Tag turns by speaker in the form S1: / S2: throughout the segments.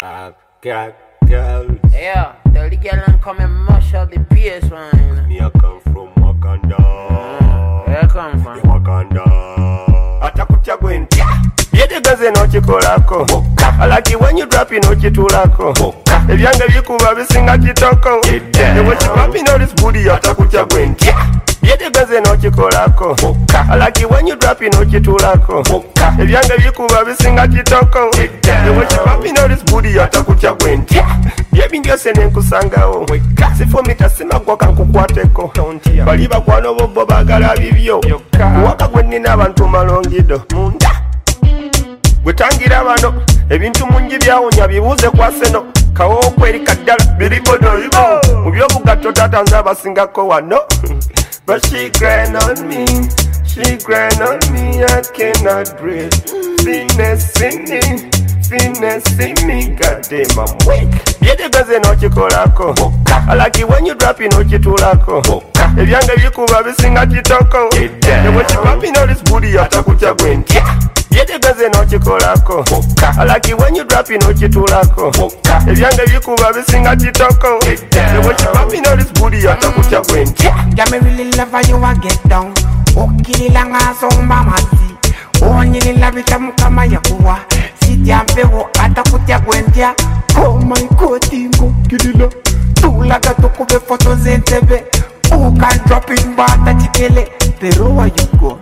S1: Girl.
S2: Yeah, tell the girl and come and mash up the PS one.
S1: Me I come from Wakanda.
S2: Where I come from?
S1: Wakanda. Atakucha gwenti. Yede gaze no chikolako. I like it when you drop in no chitulako. Ebyange bikuba bisinga kitoko. The way you pop in all this booty atakucha gwenti. Yede gaze no chikolako. I like it when you drop in no chitulako. Ebyange bikuba bisinga kitoko. The way you pop in all this booty atakucha gwenti. Yebi ndio sene nkusangawo. Sifomita sima kwa kankukwateko. Bali bakwano bobo bagala bibyo. Waka gwenni n'abantu malongido. Munda gwetangira bano ebintu mungi byawonya bibuuze kwa seno kawo kweri kaddala biribodoibo mu byobugatto tatanze abasingako wano. But she grind on me, she grind on me, I cannot breathe. Finessing me, goddamn I'm weak. Yede gaze no chikolako. I like it when you drop in no chitulako. Ebyange bikuba bisinga kitoko. The way you pop in all this booty atakucha gwenti. Yede gaze no chikolako. I like it when you drop in no chitulako. Ebyange bikuba bisinga kitoko. The way you pop in all this booty atakucha gwenti.
S3: Yeah, me really love how you a get down. Okililanga so mama si. Onyilila bitamu kama yakuwa. Sitiampewo atakutia gwentia. Oh my god, ingo kilila. Tulaga tukube photos entebe. Who can drop in bata chikele. Pero where you go?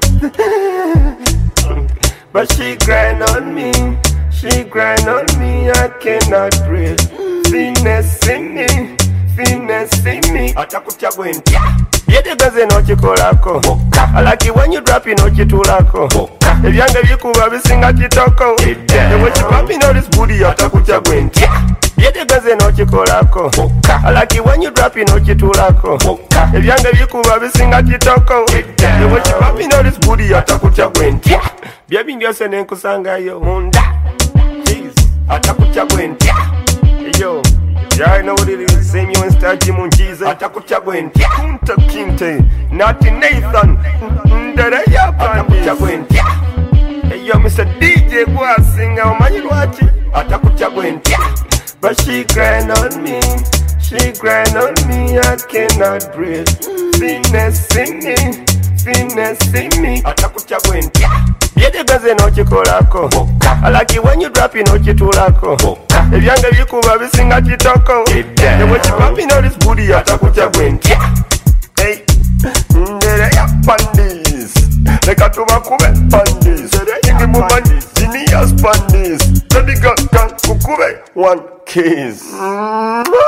S1: But she grind on me, she grind on me, I cannot breathe. Finessing me, atakutia gwenti. Yede gaze no chikolako. I like it when you drop in no chitulako. Ebyange bikuba bisinga kitoko. The way you pop in all this booty atakutia gwenti. Yede gaze no chikolako. I like it when you drop in no chitulako. Ebyange bikuba bisinga kitoko. The way you pop in all this booty atakutia gwenti. Byabi ndio sene nkusangayo munda. Jeez, atakutia gwenti. Yo, yeah, I know what it is. Same you and Stargy Munjiza. Atakucha gwenti. Kunta Kinte. Natty Nathan. Ndere yapa. Atakucha gwenti. Hey yo, Mr. DJ Gwa singer. Umanyi lwachi. Atakucha gwenti. But she grind on me. She grind on me. I cannot breathe. Finessing me. Atakucha gwenti. Yede gaze no chikolako. I like it when you drop in no chitulako. Ebyange bikuba bisinga kitoko. The way you pop in all this booty atakucha gwenti. Hey, ndere ya pandis. Leka tubakube pandis. Ingi mumani genius pandis. Baby girl can kukube one kiss.